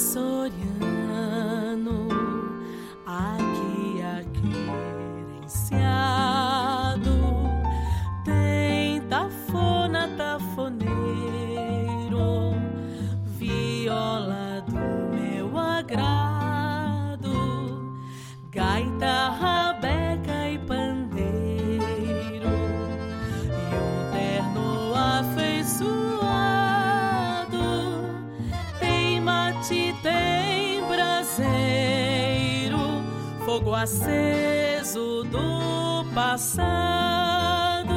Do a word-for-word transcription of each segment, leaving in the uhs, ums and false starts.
açoriano, aqui a querenciado, tem tafona, tafoneiro, viola do meu agrado, gaita, rabeca e pandeiro, e um terno afeiçoado, tem mate, tem braseiro, fogo aceso do passado.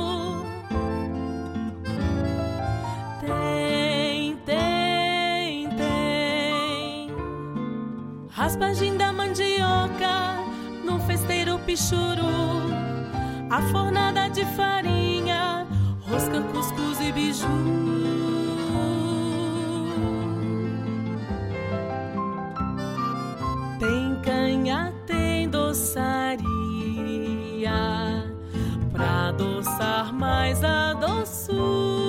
Tem, tem, tem raspagem da mandioca no festeiro pichuru, a fornada de farinha, rosca, cuscuz e biju. Tem canha, tem doçaria, pra adoçar mais a doçura,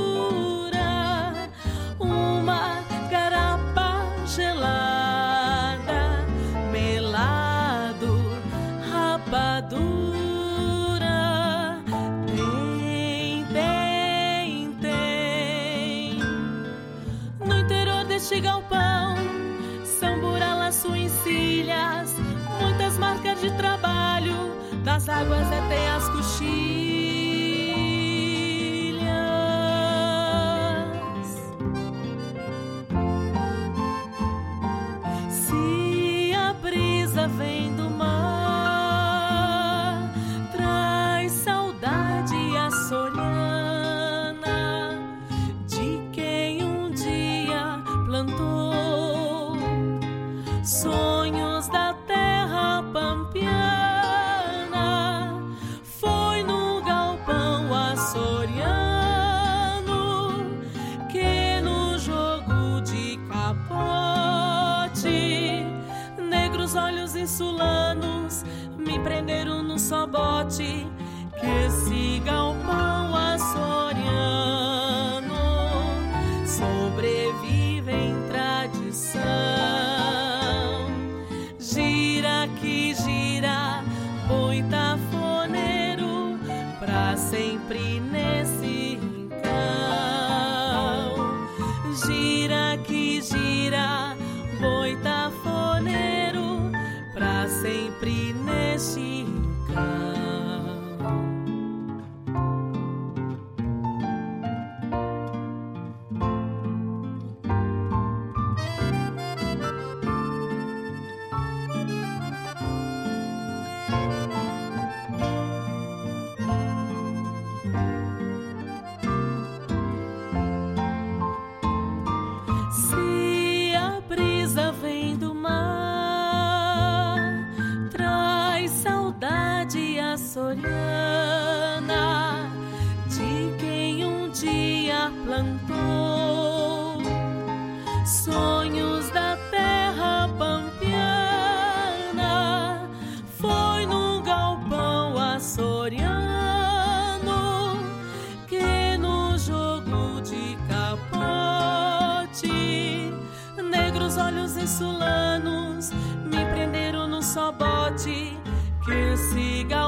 uma garapa gelada, melado, rapadura. Tem, tem, tem no interior deste galpão, samburá, laço, encilhas, muitas marcas de trabalho, das águas até as coxilhas. Se a brisa vem do mar, traz saudade açoriana, de quem um dia plantou sonhos da terra pampiana. Foi no galpão açoriano que no jogo de capote, negros olhos insulanos me prenderam no só bote. Que esse galpão açoriano sobrevive em tradição. Gira que gira, boi tafoneiro, pra sempre nesse rincão. Gira que gira, boi tafoneiro, pra sempre nesse rincão. Se a brisa vem do mar, traz saudade açoriana, de quem um dia plantou sonhos da terra pampiana. Foi num galpão açoriano que no jogo de capote, negros olhos insulanos me prenderam no só bote. Que esse galpão